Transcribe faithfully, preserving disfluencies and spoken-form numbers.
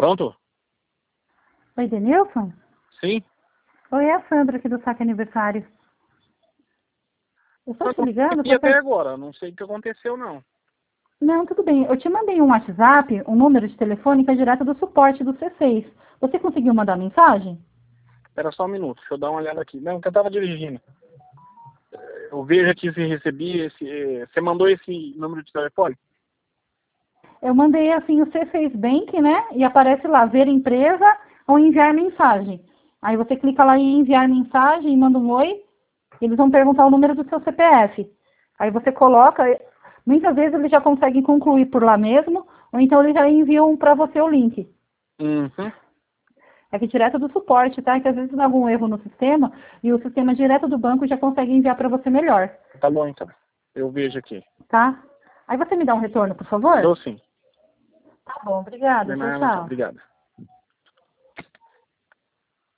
Pronto? Oi, Denilson? Sim? Oi, é a Sandra aqui do Saque Aniversário. Eu estou te ligando E para... até agora, não sei o que aconteceu, não. Não, tudo bem. Eu te mandei um WhatsApp, um número de telefone que é direto do suporte do C seis. Você conseguiu mandar mensagem? Espera só um minuto, deixa eu dar uma olhada aqui. Não, que eu tava dirigindo. Eu vejo aqui se recebi esse... eh, Você mandou esse número de telefone? Eu mandei, assim, o C seis Bank, né? E aparece lá, ver empresa ou enviar mensagem. Aí você clica lá em enviar mensagem e manda um oi. Eles vão perguntar o número do seu C P F. Aí você coloca... Muitas vezes eles já conseguem concluir por lá mesmo, ou então eles já enviam para você o link. Uhum. É que direto do suporte, tá? Que às vezes dá algum erro no sistema e o sistema direto do banco já consegue enviar para você melhor, Tá bom, então. Eu vejo aqui. tá? Aí você me dá um retorno, por favor? Dou sim. Tá bom, obrigada. De Tchau, nada, tchau. tchau. Obrigado.